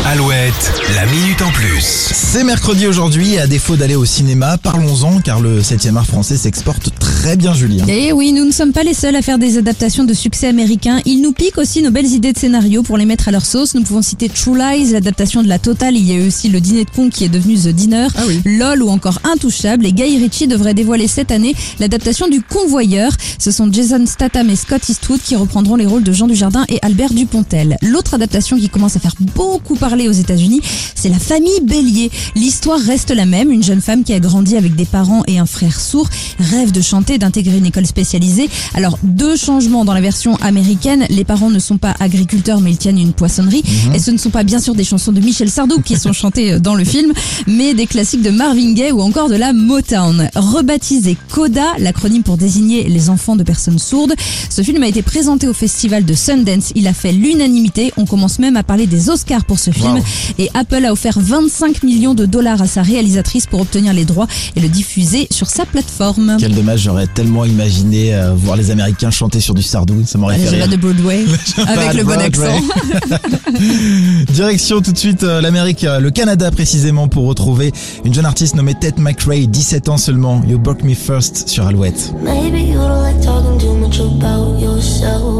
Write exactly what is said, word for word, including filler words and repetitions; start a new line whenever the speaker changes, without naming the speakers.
Alouette, la minute en plus.
C'est mercredi aujourd'hui et à défaut d'aller au cinéma, parlons-en car le septième art français s'exporte très bien, Julien.
Et oui, nous ne sommes pas les seuls à faire des adaptations de succès américains. Ils nous piquent aussi nos belles idées de scénario pour les mettre à leur sauce. Nous pouvons citer True Lies, l'adaptation de La Totale. Il y a eu aussi Le Dîner de Con qui est devenu The Dinner.
Ah oui.
LOL ou encore Intouchable. Et Guy Ritchie devrait dévoiler cette année l'adaptation du Convoyeur. Ce sont Jason Statham et Scott Eastwood qui reprendront les rôles de Jean Dujardin et Albert Dupontel. L'autre adaptation qui commence à faire beaucoup parler aux États-Unis, c'est La Famille Bélier. L'histoire reste la même. Une jeune femme qui a grandi avec des parents et un frère sourd rêve de chanter et d'intégrer une école spécialisée. Alors, deux changements dans la version américaine. Les parents ne sont pas agriculteurs, mais ils tiennent une poissonnerie. Mmh. Et ce ne sont pas bien sûr des chansons de Michel Sardou qui sont chantées dans le film, mais des classiques de Marvin Gaye ou encore de la Motown. Rebaptisé Coda, l'acronyme pour désigner les enfants de personnes sourdes, ce film a été présenté au festival de Sundance. Il a fait l'unanimité. On commence même à parler des Oscars pour ce film. Wow. Et Apple a offert vingt-cinq millions de dollars à sa réalisatrice pour obtenir les droits et le diffuser sur sa plateforme.
Quel dommage, j'aurais tellement imaginé euh, voir les Américains chanter sur du Sardou, ça m'aurait fait rire.
de Broadway, avec le bon accent.
Direction tout de suite euh, l'Amérique, euh, le Canada précisément, pour retrouver une jeune artiste nommée Tate McRae, dix-sept ans seulement. You Broke Me First sur Alouette.
Maybe you don't like talking too much about yourself.